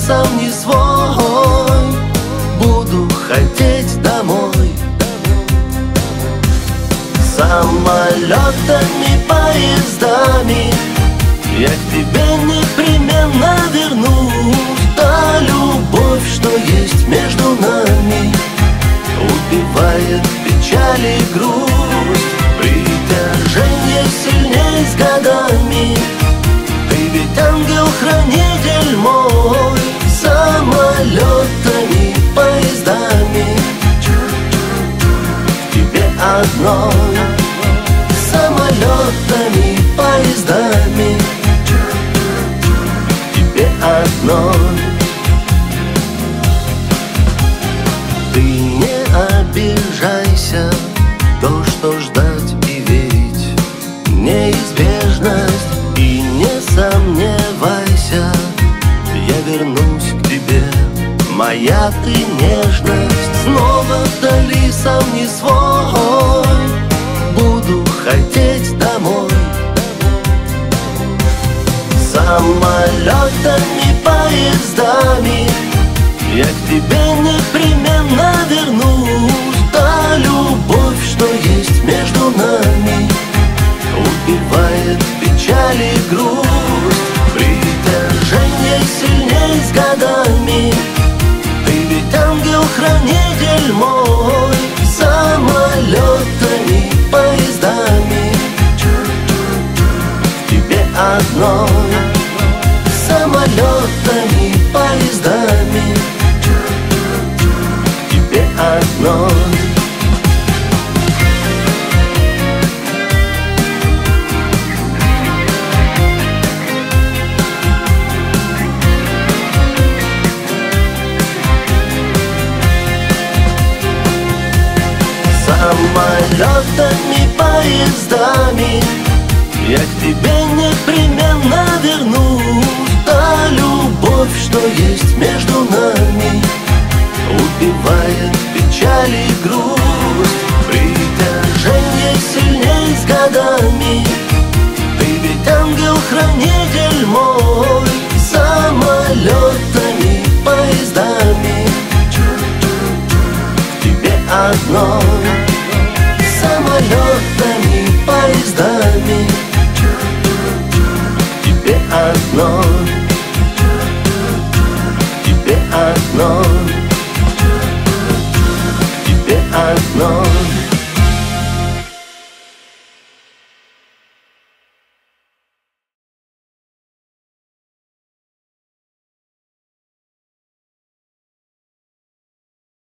сам не свой, буду хотеть домой. Самолетами, поездами я к тебе непременно вернусь. Та любовь, что есть между нами, убивает печаль и грусть. Притяжение сильней с годами, ты ведь ангел-хранитель мой. Самолетами, поездами к тебе одной. Самолетами, поездами к тебе одной. Ты не обижайся, то, что ждать и верить неизбежность. И не сомневайся, я вернусь к тебе, моя ты нежность. Снова вдали сам не свой, буду хотеть домой. Самолетами, поездами я к тебе непременно вернусь. Та любовь, что есть между нами, убивает печаль и грусть. Притяжение сильней с годами, ты ведь ангел-хранитель мой. Самолетами, поездами к тебе одной. Самолетами, поездами